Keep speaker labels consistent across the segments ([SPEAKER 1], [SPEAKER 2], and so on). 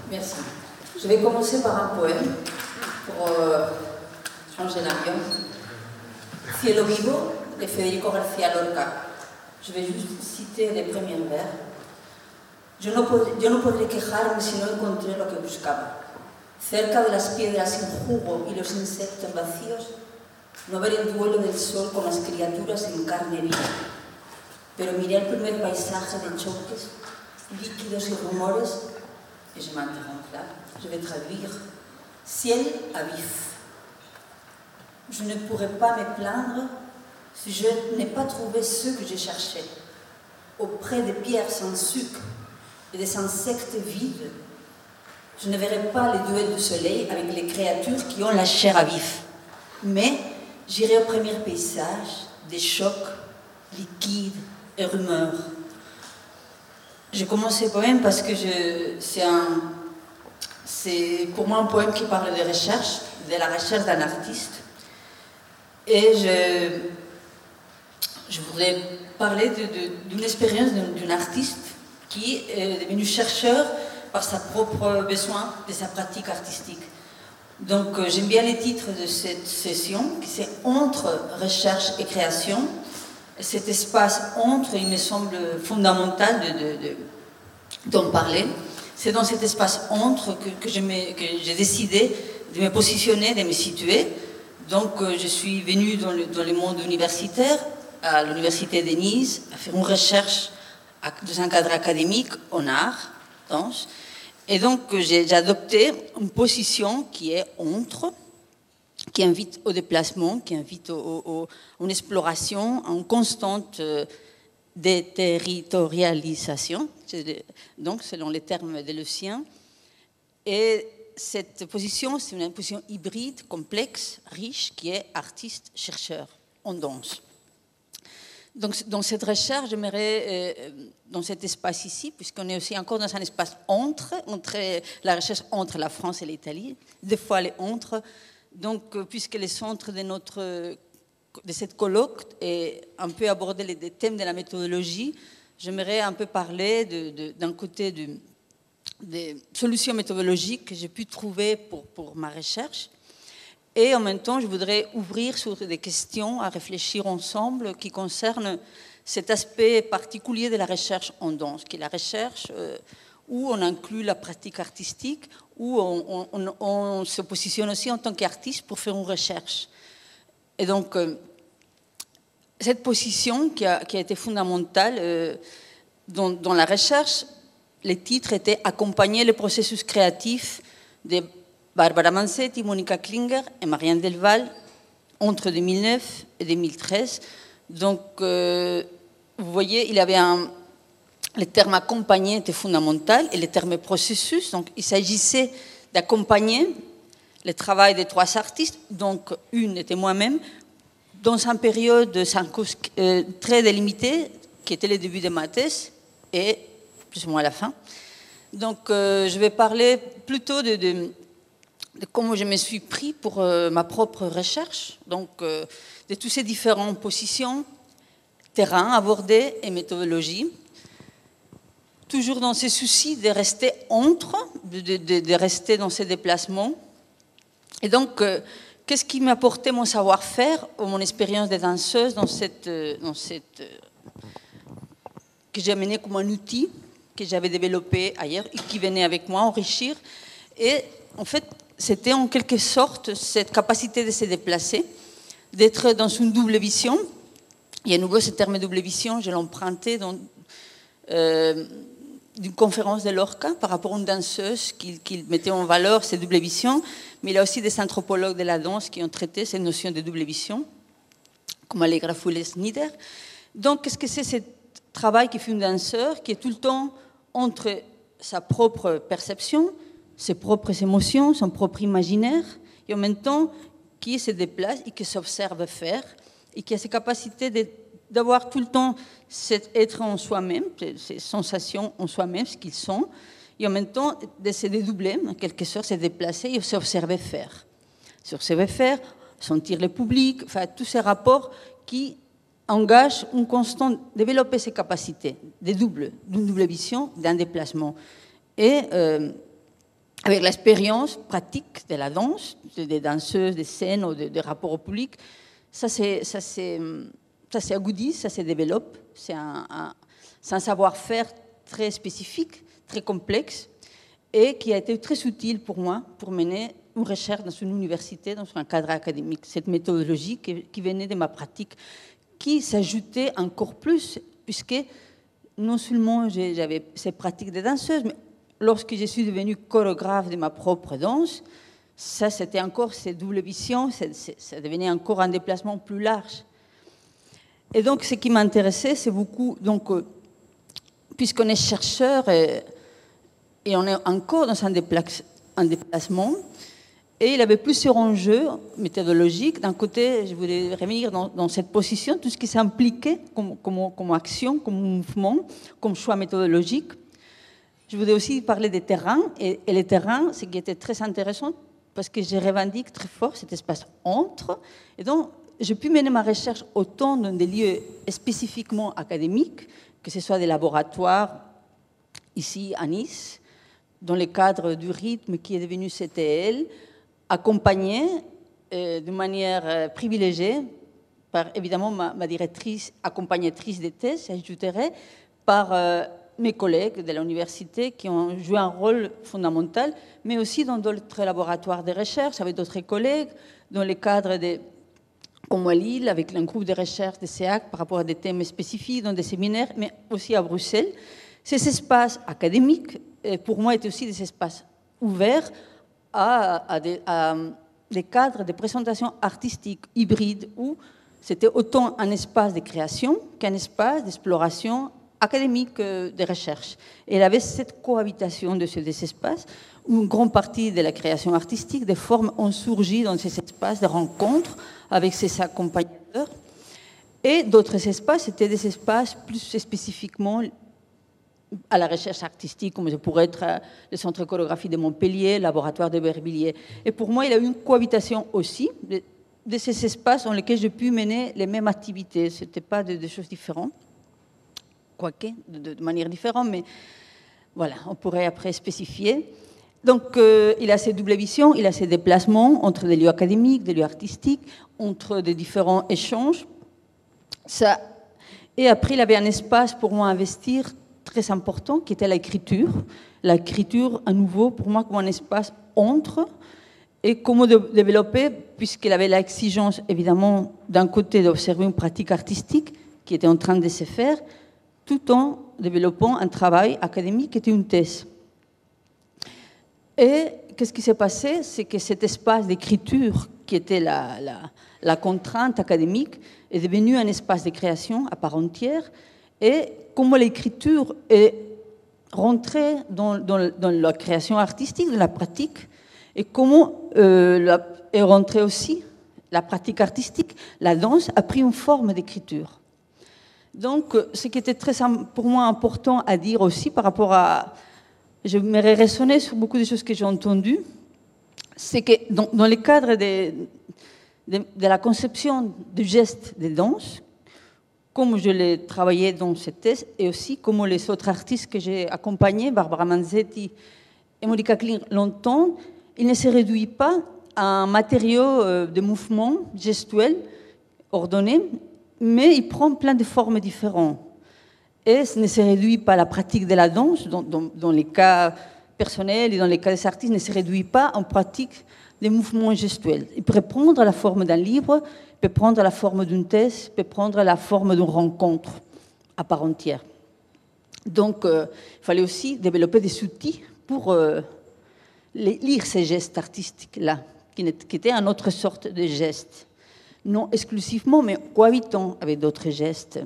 [SPEAKER 1] Merci. Je vais commencer par un poème pour changer l'ambiance. Cielo vivo de Federico García Lorca. Je vais juste citer les premiers vers. Yo no podré quejarme si no encontré lo que buscaba. Cerca de las piedras sin jugo y los insectos vacíos, no ver el duelo del sol con las criaturas en carne viva. Pero miré el primer paisaje de choques, líquidos y rumores, et je m'interromps là, je vais traduire. Ciel à vif. Je ne pourrais pas me plaindre si je n'ai pas trouvé ce que je cherchais. Auprès des pierres sans sucre et des insectes vides, je ne verrai pas les duels du soleil avec les créatures qui ont la chair à vif. Mais j'irai au premier paysage des chocs liquides et rumeurs. Je commence ce poème parce que c'est pour moi un poème qui parle de recherche, de la recherche d'un artiste. Et je voudrais parler d'une expérience d'un artiste qui est devenu chercheur par sa propre besoin de sa pratique artistique. Donc j'aime bien les titres de cette session, qui c'est entre recherche et création. Cet espace entre, il me semble fondamental d'en parler. C'est dans cet espace entre que j'ai décidé de me positionner, de me situer. Donc je suis venue dans le monde universitaire, à l'université de Nice, à faire une recherche dans un cadre académique en art, danse. Et donc j'ai adopté une position qui est entre, qui invite au déplacement, qui invite à une exploration, à une constante déterritorialisation, donc selon les termes de Lucien. Et cette position, c'est une position hybride, complexe, riche, qui est artiste-chercheur en danse. Donc dans cette recherche, j'aimerais, dans cet espace ici, puisqu'on est aussi encore dans un espace entre la recherche entre la France et l'Italie, des fois les entre. Donc, puisque le centre de cette colloque est un peu aborder des thèmes de la méthodologie, j'aimerais un peu parler d'un côté des solutions méthodologiques que j'ai pu trouver pour ma recherche. Et en même temps, je voudrais ouvrir sur des questions à réfléchir ensemble qui concernent cet aspect particulier de la recherche en danse, qui est la recherche où on inclut la pratique artistique, où on se positionne aussi en tant qu'artiste pour faire une recherche. Et donc, cette position qui a été fondamentale dans la recherche, les titres étaient « Accompagner le processus créatif de Barbara Manzetti, Monica Klinger et Marianne Delval entre 2009 et 2013 ». Donc, vous voyez, il y avait le terme « accompagner » était fondamental et le terme « processus ». Donc, il s'agissait d'accompagner le travail des trois artistes, donc une était moi-même, dans une période très délimitée, qui était le début de ma thèse et plus ou moins la fin. Donc, je vais parler plutôt de comment je me suis pris pour ma propre recherche, donc de toutes ces différentes positions, terrains abordés et méthodologies, toujours dans ce souci de rester entre, de rester dans ces déplacements. Et donc, qu'est-ce qui m'a apporté mon savoir-faire ou mon expérience de danseuse que j'ai amené comme un outil que j'avais développé ailleurs et qui venait avec moi enrichir. Et en fait, c'était en quelque sorte cette capacité de se déplacer, d'être dans une double vision. Et à nouveau, ce terme double vision, je l'ai emprunté d'une conférence de Lorca par rapport à une danseuse qui mettait en valeur cette double vision, mais il y a aussi des anthropologues de la danse qui ont traité cette notion de double vision, comme Allegra Fuller-Snyder. Donc, qu'est-ce que c'est ce travail qui fait une danseur qui est tout le temps entre sa propre perception, ses propres émotions, son propre imaginaire, et en même temps qui se déplace et qui s'observe faire, et qui a cette capacité d'avoir tout le temps cet être en soi-même, ces sensations en soi-même, ce qu'ils sont, et en même temps de se dédoubler, en quelque sorte, se déplacer et s'observer faire. S'observer faire, sentir le public, enfin, tous ces rapports qui engagent une constante, développer ces capacités d'une double vision, d'un déplacement. Et avec l'expérience pratique de la danse, des danseuses, des scènes ou des rapports au public, ça s'agudise, ça se développe. C'est un savoir-faire très spécifique, très complexe, et qui a été très utile pour moi pour mener une recherche dans une université, dans un cadre académique. Cette méthodologie qui venait de ma pratique, qui s'ajoutait encore plus, puisque non seulement j'avais cette pratique de danseuse, mais lorsque je suis devenue chorégraphe de ma propre danse, ça c'était encore cette double vision, ça devenait encore un déplacement plus large. Et donc ce qui m'intéressait, c'est beaucoup, donc, puisqu'on est chercheur et on est encore dans un déplacement, et il avait plusieurs enjeux méthodologiques. D'un côté, je voulais revenir dans cette position, tout ce qui s'impliquait comme action, comme mouvement, comme choix méthodologique. Je voulais aussi parler des terrains, et les terrains, ce qui était très intéressant, parce que je revendique très fort cet espace entre, et donc j'ai pu mener ma recherche autant dans des lieux spécifiquement académiques, que ce soit des laboratoires ici à Nice, dans le cadre du rythme qui est devenu CTL, accompagné de manière privilégiée par évidemment ma directrice, accompagnatrice des thèses, j'ajouterais, par mes collègues de l'université qui ont joué un rôle fondamental, mais aussi dans d'autres laboratoires de recherche, avec d'autres collègues, dans le cadre comme à Lille, avec un groupe de recherche de CEAC par rapport à des thèmes spécifiques, dans des séminaires, mais aussi à Bruxelles. Ces espaces académiques, pour moi, étaient aussi des espaces ouverts à des cadres de présentation artistique hybride, où c'était autant un espace de création qu'un espace d'exploration académique de recherche. Et il y avait cette cohabitation de ces espaces où une grande partie de la création artistique, des formes ont surgi dans ces espaces de rencontres avec ces accompagnateurs. Et d'autres espaces étaient des espaces plus spécifiquement à la recherche artistique, comme je pourrais être le Centre de chorégraphie de Montpellier, le laboratoire de Bervilliers. Et pour moi, il y a eu une cohabitation aussi de ces espaces dans lesquels j'ai pu mener les mêmes activités. Ce n'était pas des choses différentes, quoique de manière différente, mais voilà, on pourrait après spécifier. Donc, il a ces doubles visions, il a ces déplacements entre des lieux académiques, des lieux artistiques, entre des différents échanges. Et après, il avait un espace pour moi à investir très important, qui était l'écriture. L'écriture, à nouveau, pour moi, comme un espace entre, et comment développer, puisqu'il avait l'exigence, évidemment, d'un côté d'observer une pratique artistique qui était en train de se faire, tout en développant un travail académique qui était une thèse. Et qu'est-ce qui s'est passé? C'est que cet espace d'écriture, qui était la contrainte académique, est devenu un espace de création à part entière, et comment l'écriture est rentrée dans la création artistique, dans la pratique, et comment est rentrée aussi la pratique artistique, la danse a pris une forme d'écriture. Donc, ce qui était pour moi important à dire aussi par rapport à... Je me raisonner sur beaucoup de choses que j'ai entendues, c'est que dans le cadre de la conception du geste de danse, comme je l'ai travaillé dans cette thèse, et aussi comme les autres artistes que j'ai accompagnés, Barbara Manzetti et Monica Kling, longtemps, il ne se réduit pas à un matériau de mouvement gestuel ordonné, mais il prend plein de formes différentes. Et ce ne se réduit pas à la pratique de la danse, dans les cas personnels et dans les cas des artistes, ne se réduit pas en pratique des mouvements gestuels. Il peut prendre la forme d'un livre, il peut prendre la forme d'une thèse, il peut prendre la forme d'une rencontre à part entière. Donc, il fallait aussi développer des outils pour lire ces gestes artistiques-là, qui étaient une autre sorte de gestes. Non exclusivement, mais cohabitant avec d'autres gestes.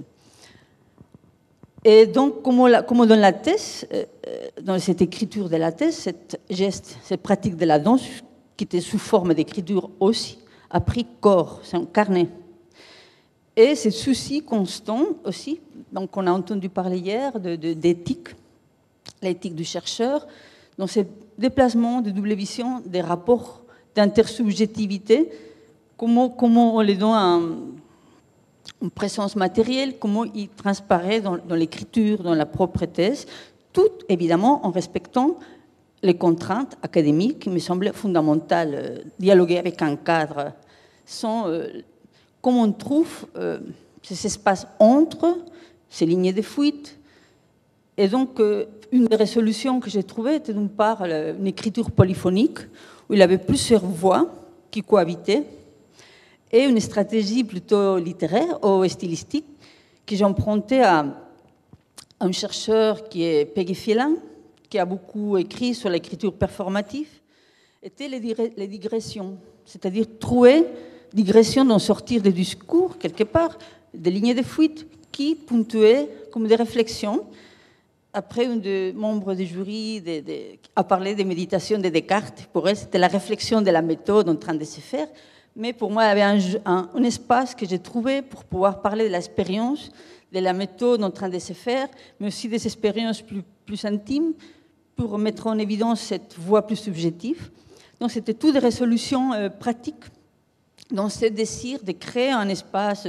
[SPEAKER 1] Et donc, comme dans la thèse, dans cette écriture de la thèse, cette pratique de la danse, qui était sous forme d'écriture aussi, a pris corps, c'est un carnet. Et ce souci constant aussi, donc on a entendu parler hier d'éthique, l'éthique du chercheur, dans ces déplacements de double vision, des rapports d'intersubjectivité, comment on les donne une présence matérielle, comment il transparaît dans l'écriture, dans la propre thèse, tout évidemment en respectant les contraintes académiques, il me semblait fondamental, dialoguer avec un cadre, sont comment on trouve ces espaces entre ces lignes de fuite. Et donc, une des résolutions que j'ai trouvées était d'une part une écriture polyphonique, où il y avait plusieurs voix qui cohabitaient, et une stratégie plutôt littéraire ou stylistique que j'ai empruntée à un chercheur qui est Peggy Phelan, qui a beaucoup écrit sur l'écriture performative, étaient les digressions, c'est-à-dire trouver digressions d'en sortir des discours, quelque part, des lignes de fuite qui ponctuaient comme des réflexions. Après, un des membres du jury a parlé des méditations de Descartes. Pour elle, c'était la réflexion de la méthode en train de se faire. Mais pour moi, il y avait un espace que j'ai trouvé pour pouvoir parler de l'expérience, de la méthode en train de se faire, mais aussi des expériences plus intimes, pour mettre en évidence cette voie plus subjective. Donc, c'était toutes des résolutions pratiques dans ce désir de créer un espace,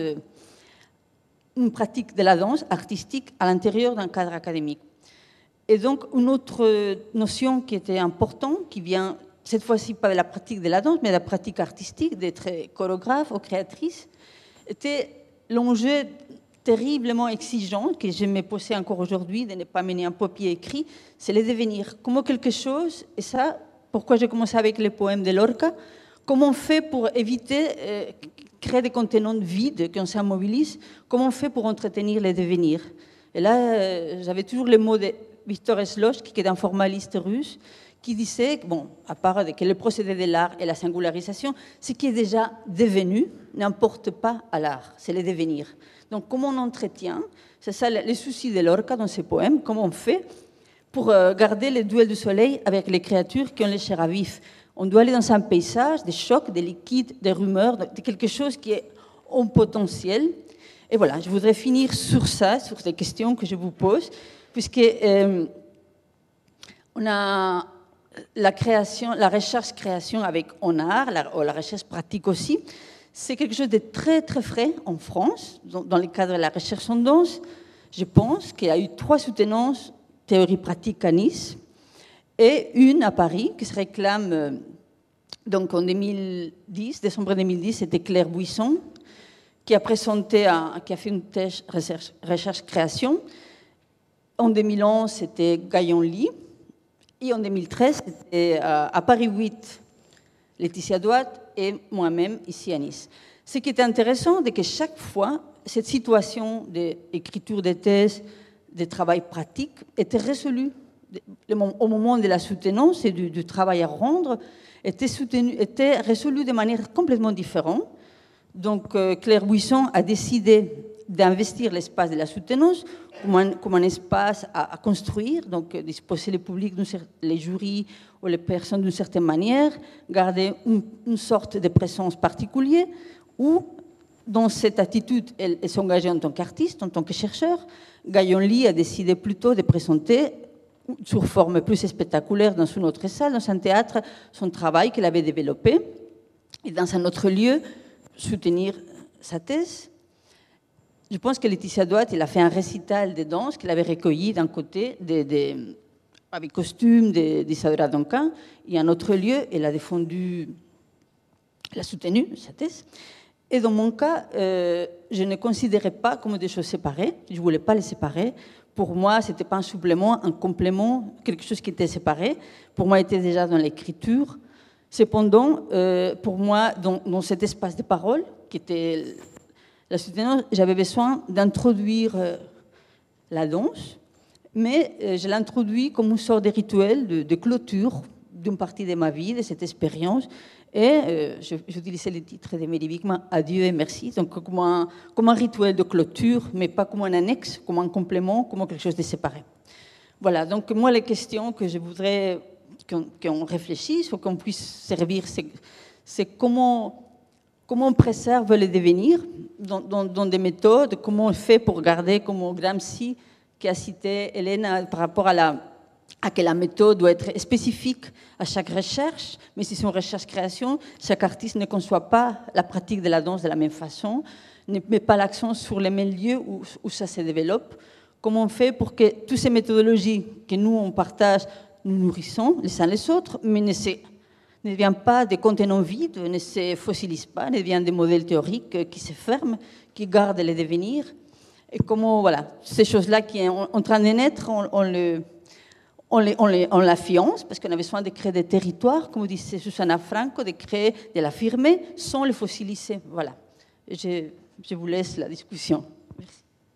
[SPEAKER 1] une pratique de la danse artistique à l'intérieur d'un cadre académique. Et donc, une autre notion qui était importante, qui vient cette fois-ci pas de la pratique de la danse, mais de la pratique artistique, d'être chorégraphe ou créatrice, était l'enjeu terriblement exigeant que je me posais encore aujourd'hui, de ne pas mener un papier écrit, c'est le devenir. Comment quelque chose, et ça, pourquoi j'ai commencé avec les poèmes de Lorca, comment on fait pour éviter créer des contenants vides, qu'on s'immobilise, comment on fait pour entretenir les devenirs. Et là, j'avais toujours les mots de Viktor Slotsk, qui est un formaliste russe, qui disait, bon, à part que le procédé de l'art et la singularisation, ce qui est déjà devenu n'importe pas à l'art, c'est le devenir. Donc, comment on entretient, c'est ça les soucis de Lorca dans ses poèmes, comment on fait pour garder les duels du soleil avec les créatures qui ont les chairs à vif. On doit aller dans un paysage, des chocs, des liquides, des rumeurs, de quelque chose qui est en potentiel. Et voilà, je voudrais finir sur ça, sur ces questions que je vous pose, puisque on a la création, la recherche-création avec en art, la recherche pratique aussi, c'est quelque chose de très très frais en France, dans le cadre de la recherche en danse. Je pense qu'il y a eu 3 soutenances théorie pratique à Nice et une à Paris qui se réclame donc en 2010, décembre 2010, c'était Claire Buisson qui a présenté, qui a fait une thèse recherche-création. En 2011, c'était Gaillon Lee. Et en 2013, c'était à Paris 8, Laetitia Douat et moi-même ici à Nice. Ce qui était intéressant, c'est que chaque fois, cette situation d'écriture des thèses, de travail pratique, était résolue. Au moment de la soutenance et du travail à rendre, était résolue de manière complètement différente. Donc, Claire Buisson a décidé d'investir l'espace de la soutenance comme un espace à construire, donc disposer le public, les jurys ou les personnes d'une certaine manière, garder une sorte de présence particulière, ou dans cette attitude, elle s'engageait en tant qu'artiste, en tant que chercheur. Gaillon Lee a décidé plutôt de présenter sous forme plus spectaculaire dans une autre salle, dans un théâtre, son travail qu'elle avait développé, et dans un autre lieu, soutenir sa thèse. Je pense que Laetitia Douat, elle a fait un récital de danse qu'elle avait recueilli d'un côté avec costume d'Isadora Duncan, et un autre lieu, elle a défendu, elle a soutenu sa thèse. Et dans mon cas, je ne considérais pas comme des choses séparées, je ne voulais pas les séparer. Pour moi, ce n'était pas un supplément, un complément, quelque chose qui était séparé. Pour moi, il était déjà dans l'écriture. Cependant, pour moi, dans cet espace de parole, qui était la soutenance, j'avais besoin d'introduire la danse, mais je l'introduis comme une sorte de rituel de clôture d'une partie de ma vie, de cette expérience. Et j'utilisais le titre de Méry Wigman, Adieu et merci, donc comme un rituel de clôture, mais pas comme un annexe, comme un complément, comme quelque chose de séparé. Voilà, donc moi, les questions que je voudrais qu'on réfléchisse ou qu'on puisse servir, c'est comment on préserve le devenir dans des méthodes, comment on fait pour garder, comme Gramsci, qui a cité Hélène par rapport à que la méthode doit être spécifique à chaque recherche, mais si c'est une recherche-création, chaque artiste ne conçoit pas la pratique de la danse de la même façon, ne met pas l'accent sur les mêmes lieux où ça se développe. Comment on fait pour que toutes ces méthodologies que nous, on partage nous nourrissons les uns les autres, mais ne devient pas des contenants vides, ne se fossilise pas, ne devient des modèles théoriques qui se ferment, qui gardent les devenirs. Et comment, voilà, ces choses-là qui sont en train de naître, on l'affiance, parce qu'on a besoin de créer des territoires, comme disait Susanna Franco, de créer, de l'affirmer sans les fossiliser. Voilà. Je vous laisse la discussion. Merci.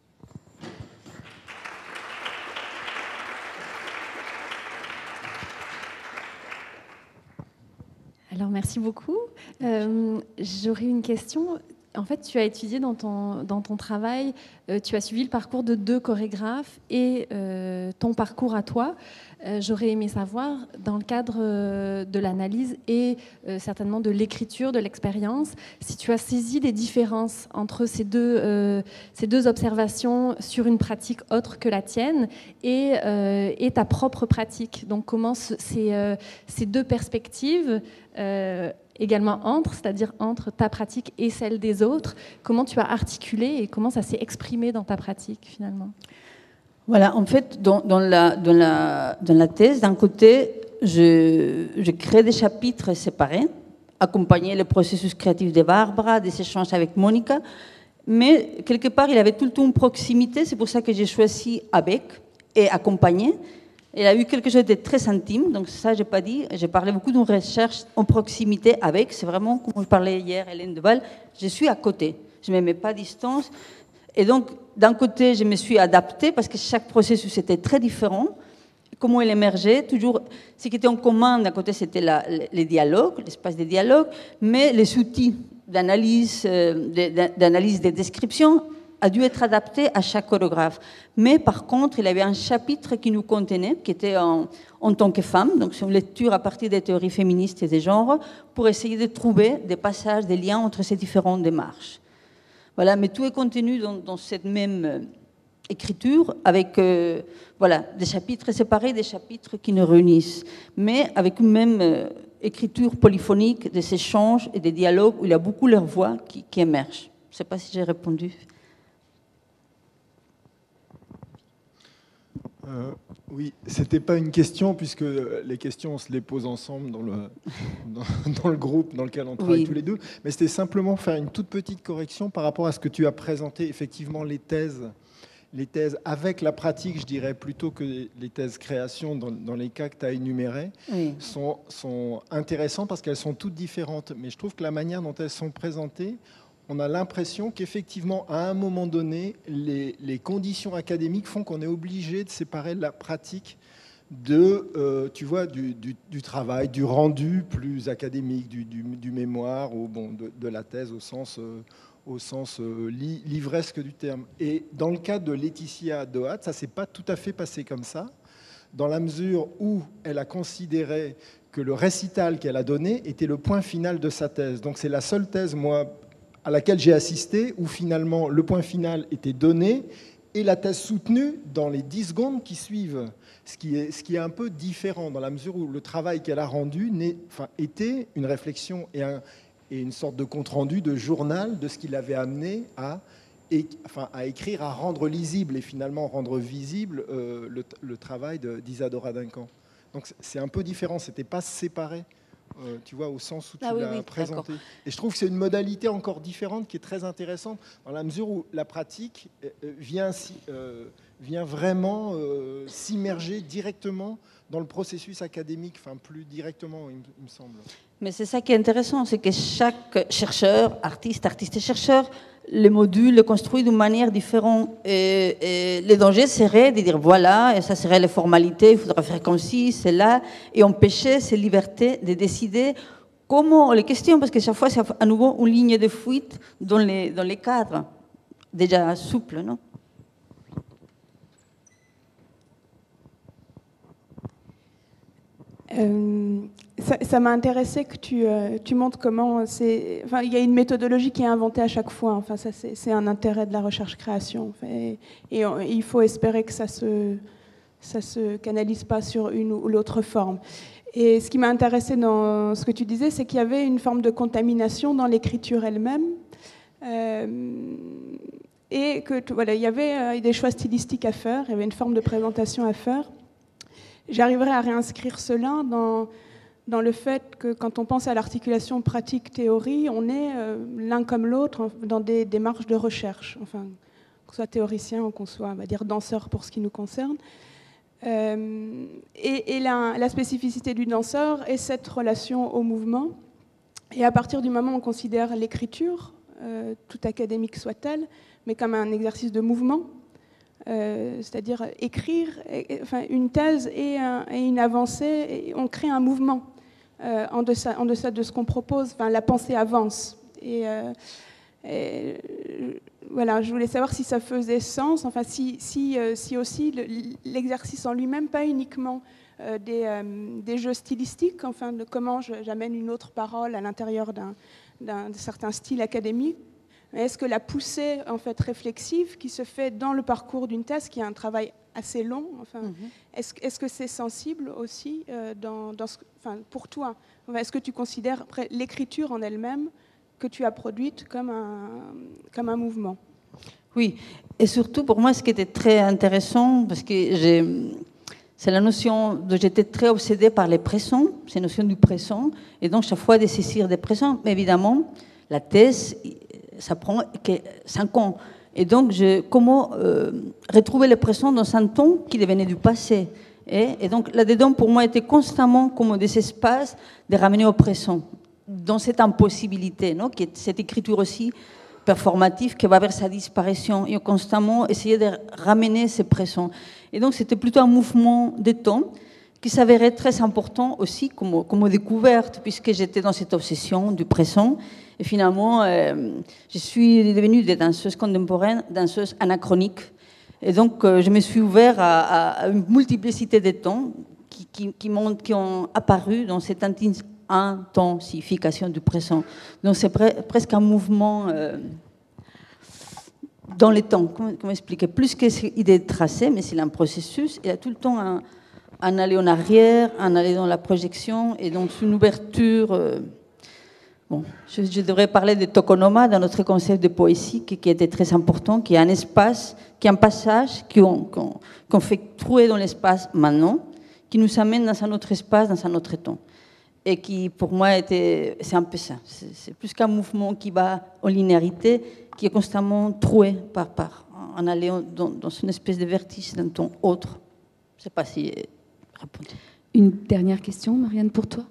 [SPEAKER 2] Alors, merci beaucoup. J'aurais une question. En fait, tu as étudié dans ton travail, tu as suivi le parcours de 2 chorégraphes et ton parcours à toi. J'aurais aimé savoir, dans le cadre de l'analyse et certainement de l'écriture, de l'expérience, si tu as saisi les différences entre ces deux observations sur une pratique autre que la tienne et ta propre pratique. Donc, comment ces 2 perspectives également c'est-à-dire entre ta pratique et celle des autres, comment tu as articulé et comment ça s'est exprimé dans ta pratique finalement?
[SPEAKER 1] Voilà, en fait, dans la thèse, d'un côté, je crée des chapitres séparés, accompagner le processus créatif de Barbara, des échanges avec Monica, mais quelque part, il avait tout le temps une proximité, c'est pour ça que j'ai choisi avec et accompagner. Il a eu quelque chose de très intime, donc ça, je n'ai pas dit. J'ai parlé beaucoup d'une recherche en proximité avec. C'est vraiment, comme je parlais hier, Hélène Deval, je suis à côté. Je ne me mets pas à distance. Et donc, d'un côté, je me suis adaptée parce que chaque processus était très différent. Comment il émergeait, toujours, ce qui était en commun, d'un côté, c'était les dialogues, l'espace des dialogues, mais les outils d'analyse, des descriptions a dû être adapté à chaque chorégraphe. Mais par contre, il y avait un chapitre qui nous contenait, qui était en tant que femme, donc c'est une lecture à partir des théories féministes et des genres, pour essayer de trouver des passages, des liens entre ces différentes démarches. Voilà, mais tout est contenu dans cette même écriture, avec des chapitres séparés, des chapitres qui nous réunissent, mais avec une même écriture polyphonique, des échanges et des dialogues où il y a beaucoup leur voix qui émergent. Je ne sais pas si j'ai répondu.
[SPEAKER 3] Oui, c'était pas une question, puisque les questions, on se les pose ensemble dans le groupe dans lequel on travaille tous les deux. Mais c'était simplement faire une toute petite correction par rapport à ce que tu as présenté. Effectivement, les thèses avec la pratique, je dirais, plutôt que les thèses création, dans les cas que tu as énumérés, sont intéressantes parce qu'elles sont toutes différentes. Mais je trouve que la manière dont elles sont présentées, on a l'impression qu'effectivement, à un moment donné, les conditions académiques font qu'on est obligé de séparer la pratique tu vois, du travail, du rendu plus académique, du mémoire, ou de la thèse au sens livresque du terme. Et dans le cas de Laetitia Doat, ça ne s'est pas tout à fait passé comme ça, dans la mesure où elle a considéré que le récital qu'elle a donné était le point final de sa thèse. Donc c'est la seule thèse, moi, à laquelle j'ai assisté, où finalement le point final était donné et la thèse soutenue dans les 10 secondes qui suivent, ce qui est un peu différent dans la mesure où le travail qu'elle a rendu était une réflexion et une sorte de compte-rendu de journal de ce qui l'avait amené à écrire, à rendre lisible et finalement rendre visible le travail d'Isadora Duncan. Donc c'est un peu différent, c'était pas séparé. Tu vois, au sens où tu l'as présenté. Et je trouve que c'est une modalité encore différente qui est très intéressante dans la mesure où la pratique vient vraiment s'immerger directement dans le processus académique, plus directement, il me semble.
[SPEAKER 1] Mais c'est ça qui est intéressant, c'est que chaque chercheur, artiste et chercheur, le module le construit d'une manière différente. Et le danger serait de dire voilà, et ça serait les formalités, il faudra faire comme ci, c'est là, et empêcher ces libertés de décider comment les questions, parce que chaque fois c'est à nouveau une ligne de fuite dans les cadres déjà souples, non?
[SPEAKER 4] Ça m'a intéressé que tu montres comment il y a une méthodologie qui est inventée à chaque fois. Enfin, ça, c'est un intérêt de la recherche-création. Et il faut espérer que ça se canalise pas sur une ou l'autre forme. Et ce qui m'a intéressé dans ce que tu disais, c'est qu'il y avait une forme de contamination dans l'écriture elle-même. Et que il y avait des choix stylistiques à faire, il y avait une forme de présentation à faire. j'arriverai à réinscrire cela dans le fait que quand on pense à l'articulation pratique-théorie, on est l'un comme l'autre dans des démarches de recherche, enfin, qu'on soit théoricien ou qu'on soit, on va dire, danseur pour ce qui nous concerne. Et la spécificité du danseur est cette relation au mouvement. Et à partir du moment où on considère l'écriture, tout académique soit-elle, mais comme un exercice de mouvement, c'est-à-dire écrire une thèse et une avancée, et on crée un mouvement en deçà de ce qu'on propose. Enfin, la pensée avance. Et voilà, je voulais savoir si ça faisait sens, enfin si aussi l'exercice en lui-même, pas uniquement des jeux stylistiques, enfin de comment j'amène une autre parole à l'intérieur d'un certain style académique. Est-ce que la poussée en fait réflexive qui se fait dans le parcours d'une thèse, qui est un travail assez long, enfin, est-ce que c'est sensible aussi pour toi? Est-ce que tu considères après, l'écriture en elle-même que tu as produite comme un mouvement?
[SPEAKER 1] Oui, et surtout pour moi, ce qui était très intéressant, parce que c'est la notion de j'étais très obsédée par les présents, c'est la notion du présent, et donc chaque fois de saisir des présents. Mais évidemment, la thèse, ça prend 5 ans. Et donc, comment retrouver le présent dans un temps qui devenait du passé. Et donc, là-dedans, pour moi, était constamment comme des espaces de ramener au présent, dans cette impossibilité, non, qui est cette écriture aussi performative qui va vers sa disparition, et constamment essayer de ramener ce présent. Et donc, c'était plutôt un mouvement de temps qui s'avérait très important aussi comme découverte, puisque j'étais dans cette obsession du présent. Et finalement, je suis devenue des danseuses contemporaines, danseuses anachroniques. Et donc, je me suis ouverte à une multiplicité de temps qui ont apparu dans cette intensification du présent. Donc, c'est presque un mouvement dans le temps. Comment expliquer? Plus que cette idée tracée, mais c'est un processus. Il y a tout le temps un aller en arrière, un aller dans la projection, et donc une ouverture. Bon, je devrais parler de tokonoma dans notre concept de poésie qui était très important, qui est un espace, qui est un passage qu'on fait trouver dans l'espace maintenant, qui nous amène dans un autre espace, dans un autre temps. Et qui, pour moi, c'est un peu ça. C'est plus qu'un mouvement qui va en linéarité, qui est constamment troué par un aller dans une espèce de vertige d'un temps autre. Je ne sais pas si répondre.
[SPEAKER 2] Une dernière question, Marianne, pour toi.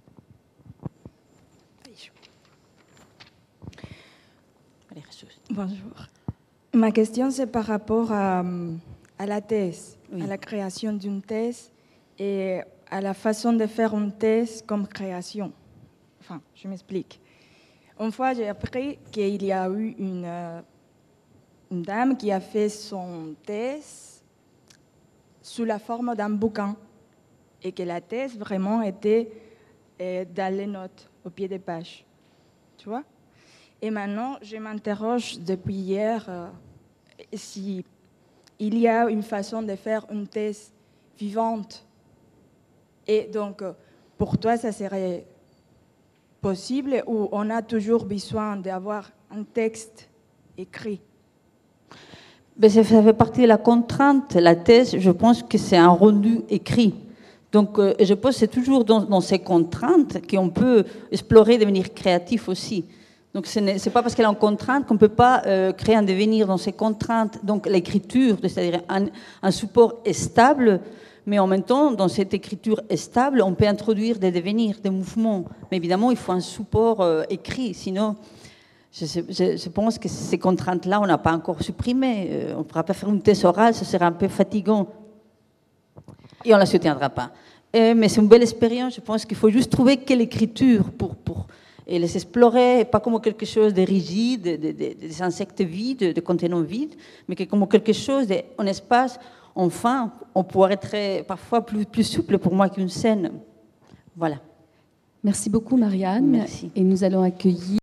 [SPEAKER 5] Bonjour. Ma question, c'est par rapport à la thèse, oui, à la création d'une thèse et à la façon de faire une thèse comme création. Enfin, je m'explique. Une fois, j'ai appris qu'il y a eu une dame qui a fait son thèse sous la forme d'un bouquin et que la thèse vraiment était dans les notes, au pied des pages. Tu vois? Et maintenant, je m'interroge depuis hier si il y a une façon de faire une thèse vivante. Et donc, pour toi, ça serait possible ou on a toujours besoin d'avoir un texte écrit?
[SPEAKER 1] Ben, ça fait partie de la contrainte. La thèse, je pense que c'est un rendu écrit. Donc, je pense que c'est toujours dans ces contraintes qu'on peut explorer, devenir créatif aussi. Donc, ce n'est pas parce qu'elle est en contrainte qu'on ne peut pas créer un devenir dans ces contraintes. Donc, l'écriture, c'est-à-dire un support est stable, mais en même temps, dans cette écriture stable, on peut introduire des devenirs, des mouvements. Mais évidemment, il faut un support écrit, sinon, je pense que ces contraintes-là, on n'a pas encore supprimées. On ne pourra pas faire une thèse orale, ce serait un peu fatigant. Et on ne la soutiendra pas. Mais c'est une belle expérience. Je pense qu'il faut juste trouver quelle écriture et les explorer, pas comme quelque chose de rigide, des insectes vides, de contenants vides, mais comme quelque chose d'un espace, enfin, on pourrait être parfois plus souple pour moi qu'une scène. Voilà.
[SPEAKER 2] Merci beaucoup, Marianne.
[SPEAKER 1] Merci.
[SPEAKER 2] Et nous allons accueillir